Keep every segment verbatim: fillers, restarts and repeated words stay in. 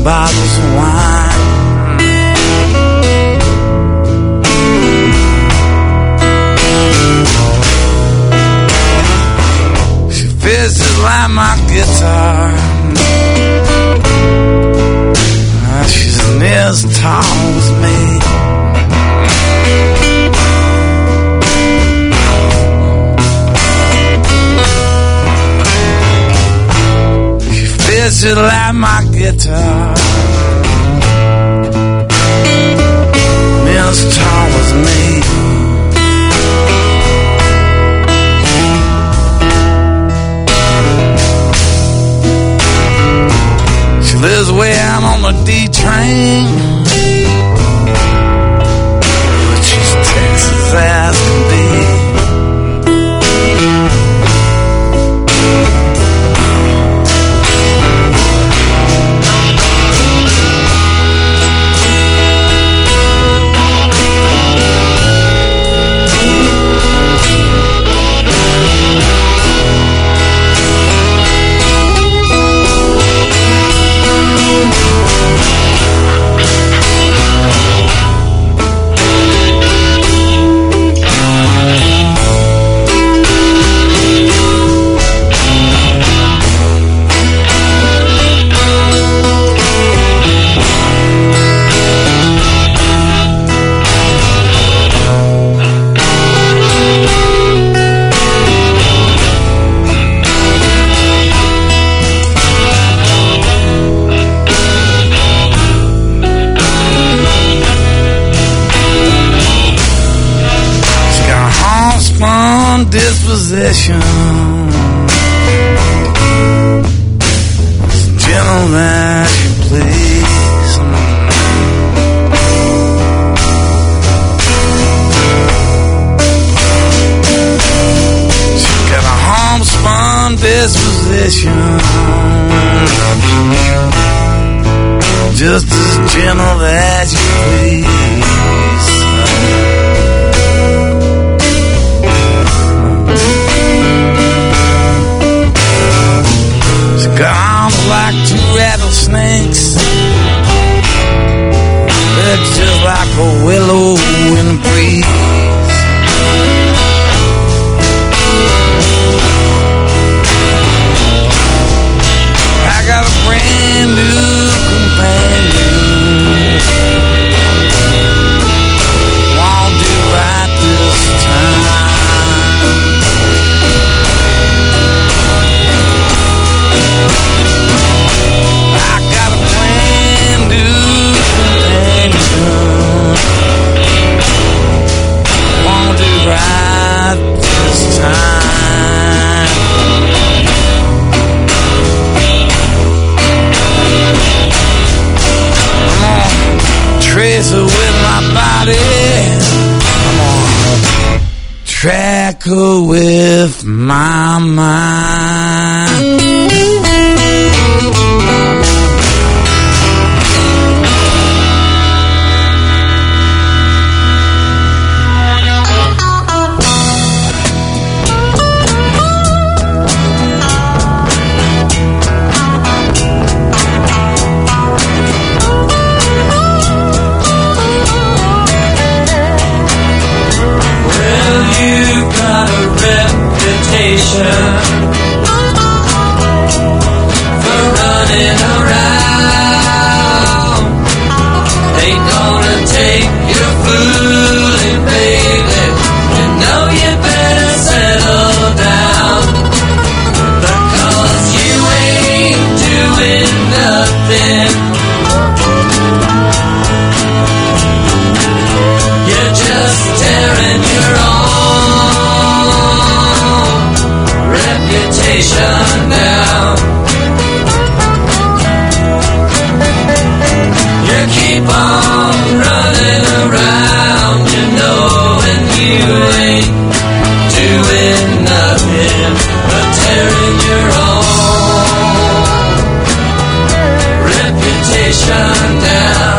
bottles of wine. She feels just like my guitar. Uh, she's near as tall as me. She feels just like my guitar. Near as tall as me. Lives way out on the D train, but she's Texas as can be. Disposition, gentle as you please. She got a homespun disposition, just as gentle as you please. Arms like two rattlesnakes, legs just like a willow in the breeze. I got a brand new companion, won't do right this time. Right this time. I'm gonna trace her with my body. I'm gonna track her with my mind. For running around, ain't gonna take your fooling, baby. You know you better settle down, because you ain't doing nothing. You're just tearing your own reputation down. You keep on running around, you know, and you ain't doing nothing but tearing your own reputation down.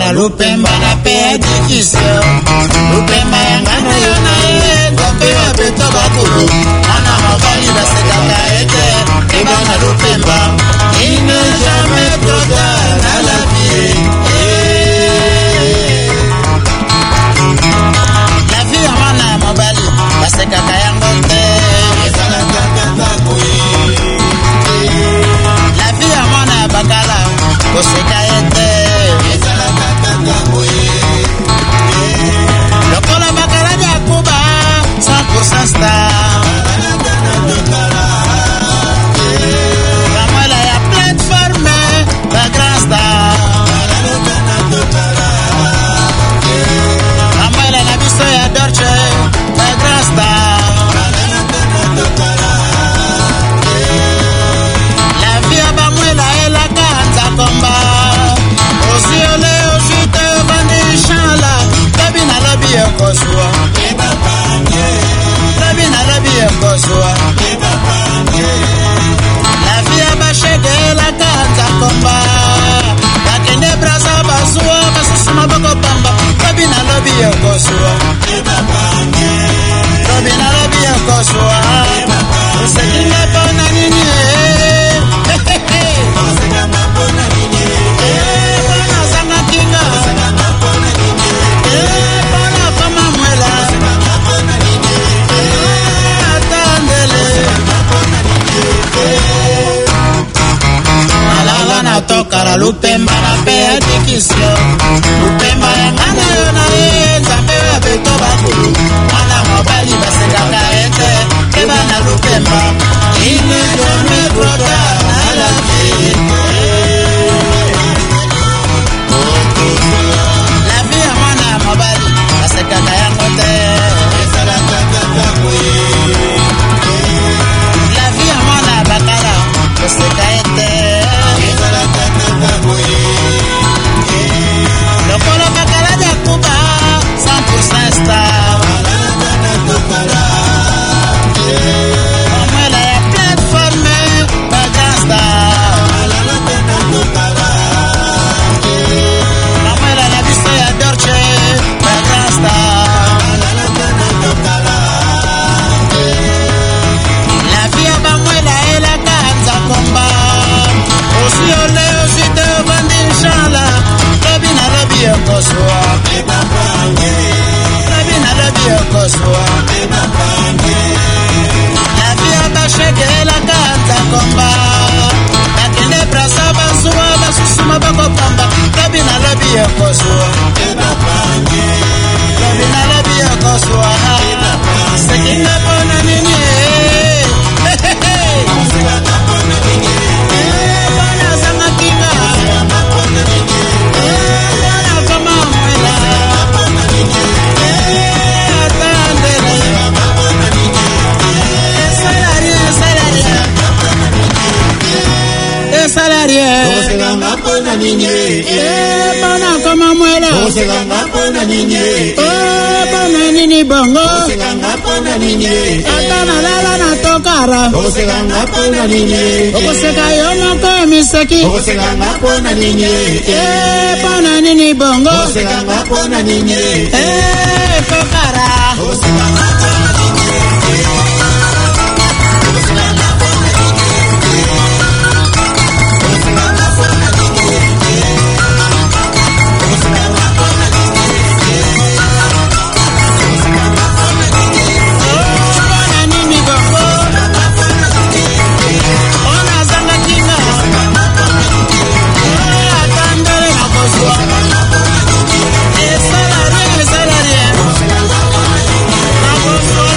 tokara lupemba na pe dikisio lupemba yangana yona ye nzambe wa beto bakulu ana mobali basekaka ete ebana lupemba il n'est jamais trop tard dans la vie. La vie amana mobali basekaka yango te ezalaka kaka kuyi. La vie amana bakala koseka ete ezalaka kaka kuyi. Lokola bakala ya kuba cent pour cent star. Ramola ya plateforme la grand star. Ramola na biso ya Dorche la grand star. La vie abamwela elaka nza komba. Osiole osite bandi shala. Lobi na lobi yokosua. Lobi na lobi yokosua. La vie abashege elaka nza komba. Bakende brasa basua basusuma boko pamba. Lobi na lobi yokosua. Lobi na lobi yokosua. Usekine pona nini Usekama pona nini Pona zanga kinga Usekama pona nini Pona kama mwela Usekama pona nini Atandele Usekama pona nini Malala na tokara lupemba na pe adikisio Lupemba yangana yona ye Nzambe wa beto bakulu Wana mobali basekaka ete Keba na lupemba il n'est jamais trop tard dans la vie. La vie amana mobali basekaka yango te ezalaka kaka kuyi. La vie amana bakala koseka ete ezalaka kaka kuyi. Lokola bakala ya kuba cent pour cent star. Ramola ya plateforme la grand star. Ramola na biso ya Dorche la grand star. La vie abamwela elaka nza komba. Osi ole osi te bandi nshala. Lobi na lobi yokosua. Lobi na lobi yokosua. La vie abashege elaka nza komba. Bakende brasa basua basusuma bako pamba. Lobi na lobi yokosua. Lobi na lobi yokosua. Sekina pona nini Pona zanga kinga Pona kama mwela Atandele Salarie, salarie Salarie Oseganga pona nini Pona kama mwela Oseganga pona nini Pona nini bongo Oseganga pona nini Atana lala na tokara Oseganga pona nini Okoseka yomoko emiseki Oseganga pona nini Pona nini bongo Oseganga pona nini Tokara Oseganga pona nini Oseganga pona nini Oseganga pona nini Oseganga pona nini Oseganga pona nini Pona nini bongo Pona zanga kinga Atandele na kosua Salarie, salarie Na kosua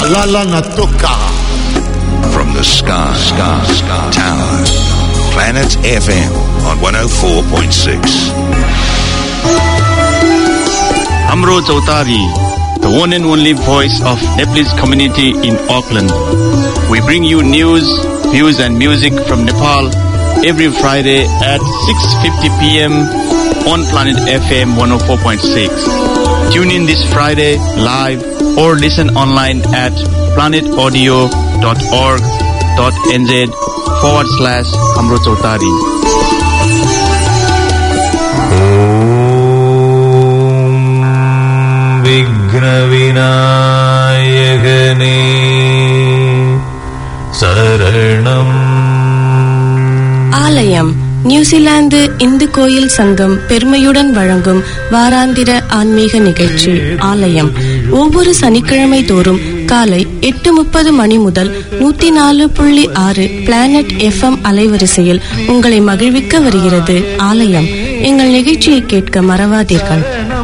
Malala natoka. From the sky, sky, sky tower, Planet F M on one oh four point six. Amro Chautari, the one and only voice of Nepalese community in Auckland. We bring you news, views and music from Nepal every Friday at six fifty p.m. on Planet F M one oh four point six. Tune in this Friday live or listen online at planetaudio.org.nz forward slash Amro Chautari. Vignavinayagane Saranam. ஆலயம் New Zealand இந்து கோயில் சங்கம் பெருமையுடன் வழங்கும் வாராந்திர ஆன்மீக நிகழ்ச்சி ஆலயம் ஒவ்வொரு சனிக்கிழமை தோறும் காலை எட்டு முப்பது மணி முதல் நூத்தி நாலு புள்ளி ஆறு பிளானட் எஃப் எம் அலைவரிசையில் உங்களை மகிழ்விக்க வருகிறது ஆலயம். எங்கள் நிகழ்ச்சியை கேட்க மறவாதீர்கள்.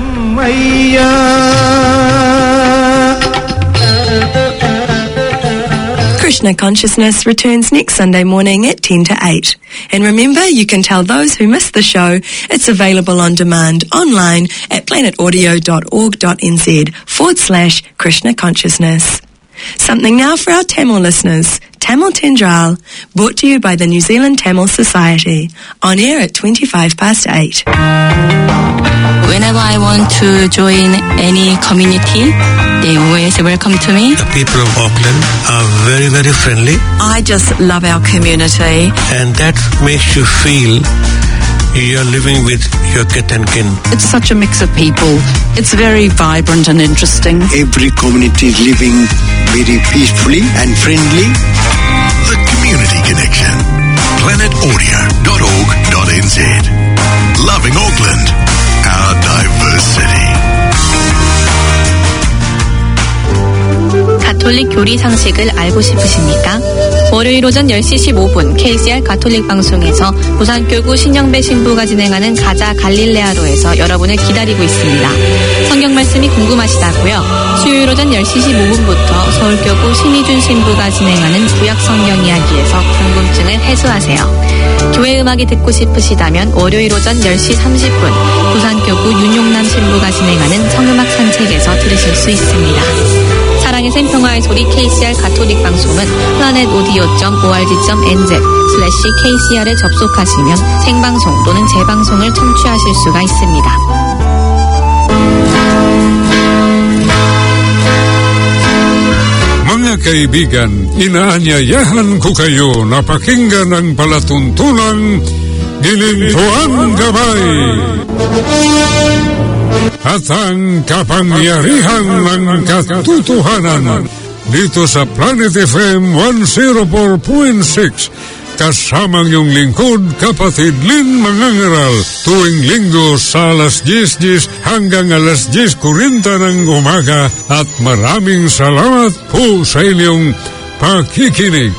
Krishna Consciousness returns next Sunday morning at ten to eight. And remember, you can tell those who missed the show it's available on demand online at planetaudio.org.nz forward slash Krishna Consciousness. Something now for our Tamil listeners. Tamil Tendral, brought to you by the New Zealand Tamil Society. On air at twenty-five past eight. Whenever I want to join any community, they always welcome to me. The people of Auckland are very, very friendly. I just love our community. And that makes you feel you're living with your kith and kin. It's such a mix of people. It's very vibrant and interesting. Every community is living very peacefully and friendly. The Community Connection. planet audio dot org dot n z. Loving Auckland, our diverse city. 가톨릭 교리 상식을 알고 싶으십니까? 월요일 오전 열 시 십오 분 케이씨알 가톨릭 방송에서 부산교구 신영배 신부가 진행하는 가자 갈릴레아로에서 여러분을 기다리고 있습니다. 성경 말씀이 궁금하시다고요? 수요일 오전 열 시 십오 분부터 서울교구 신희준 신부가 진행하는 구약 성경 이야기에서 궁금증을 해소하세요. 교회 음악이 듣고 싶으시다면 월요일 오전 열 시 삼십 분 부산교구 윤용남 신부가 진행하는 성음악 산책에서 들으실 수 있습니다. 사랑의 샘 평화의 소리 케이씨알 가톨릭 방송은 플라넷 오디오 닷 오알지 닷 엔지 슬래시 케이씨알에 접속하시면 생방송 또는 재방송을 청취하실 수가 있습니다. Mga kaibigan, inaanyayahan ko kayo na pakinggan ang palatuntunang Ginintuang Gabay at ang kapangyarihan ng katotohanan dito sa Planet F M one oh four point six kasamang yung lingkod kapatid Lin Mangangaral tuwing linggo sa alas diyes diyes hanggang alas diyes forty ng umaga at maraming salamat po sa inyong pakikinig.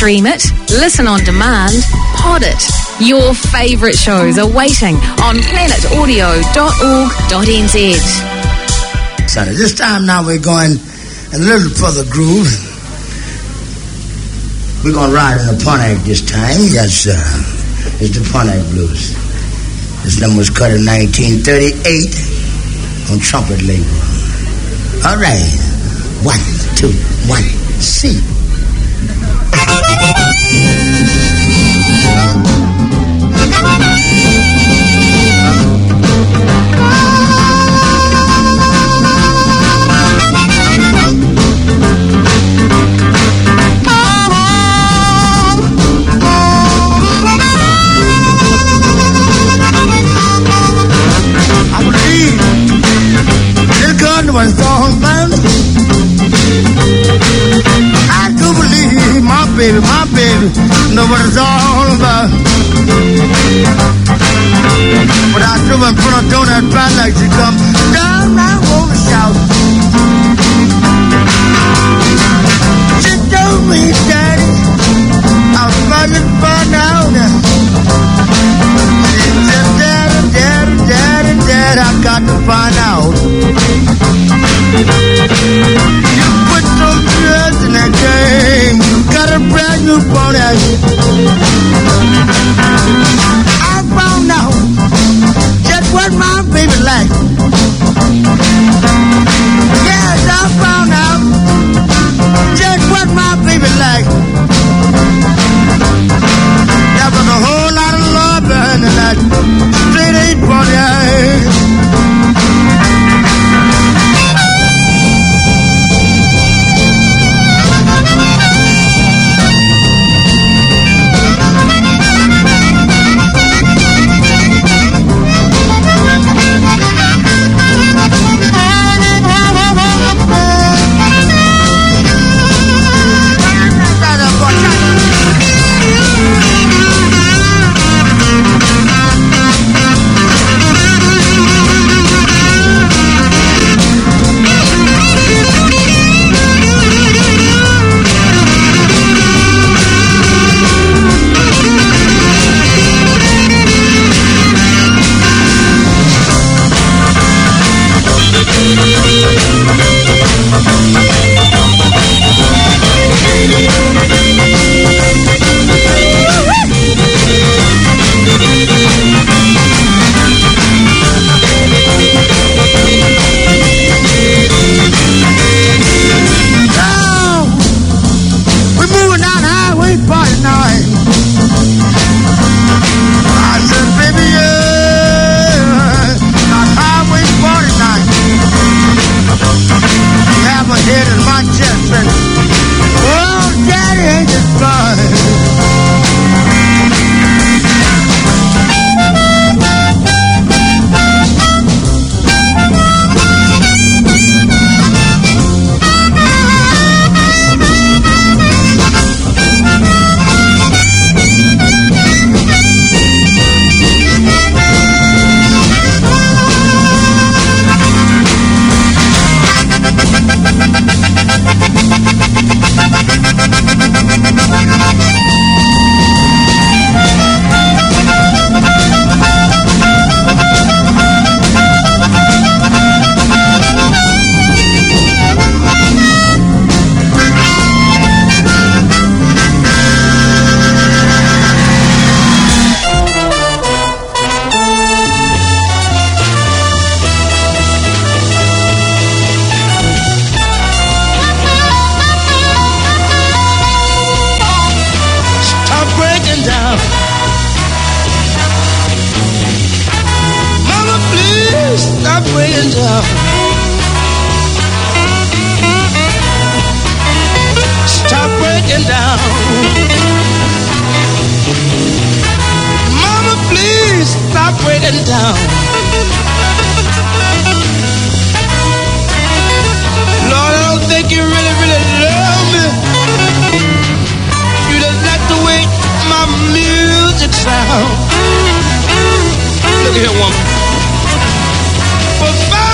Stream it, listen on demand, pod it. Your favourite shows are waiting on planet audio dot org dot n z. So this time now we're going a little further groove. We're going to ride in the Pontiac this time. Yes, uh, it's the Pontiac Blues. This number was cut in nineteen thirty-eight on Trumpet label. All right. One, two, one, see. I believe this gun was all found. I do believe my baby, my baby, know what it's all about. But I do in front of donut bad like she come down, I wanna shout. She told me, Daddy, I was fighting for now. She said, Daddy, Daddy, Daddy, Daddy, I got to find out. You put some drugs in that game. You got a brand new Pontiac. I found out just what my baby liked. Yes, I found out just what my baby liked. There was a whole lot of love behind that straight eight Pontiac.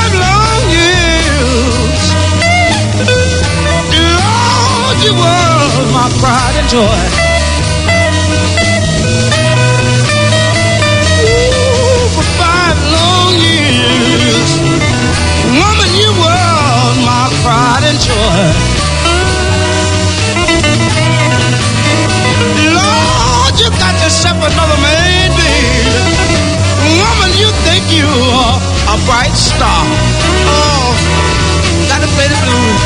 you were was my pride and joy. Ooh, for five long years, woman, you were my pride and joy. Lord, you got yourself another man, baby. Woman, you think you are a bright star. Oh, gotta play the blues.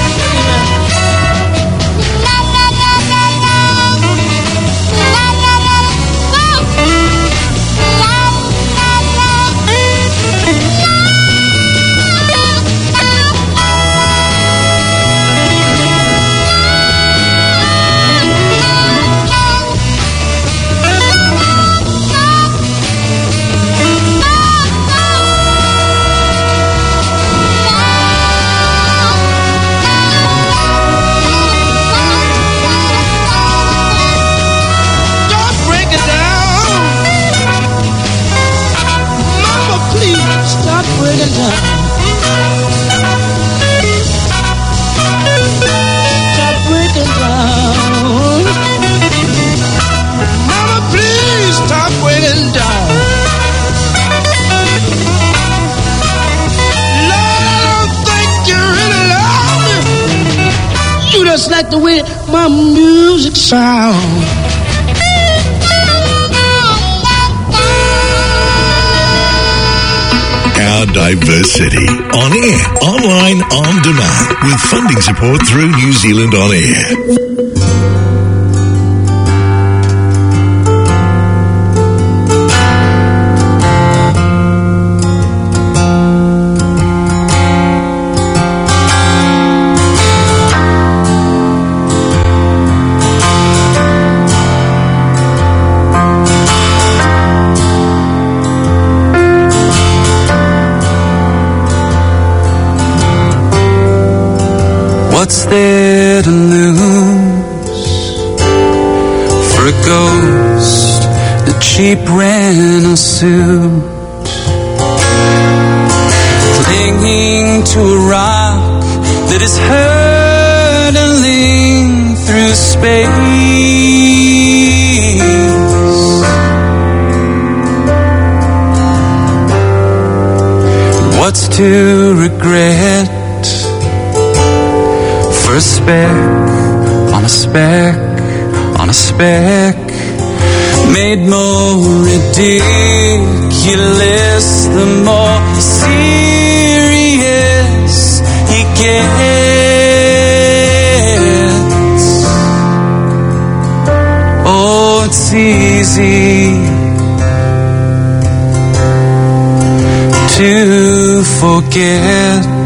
Like the way my music sounds. Our diverse city. On air, online, on demand. With funding support through New Zealand On Air. What's there to lose for a ghost, a cheap rental suit, clinging to a rock that is hurtling through space? What's to regret for a speck on a speck on a speck, made more ridiculous the more serious he gets. Oh, it's easy to forget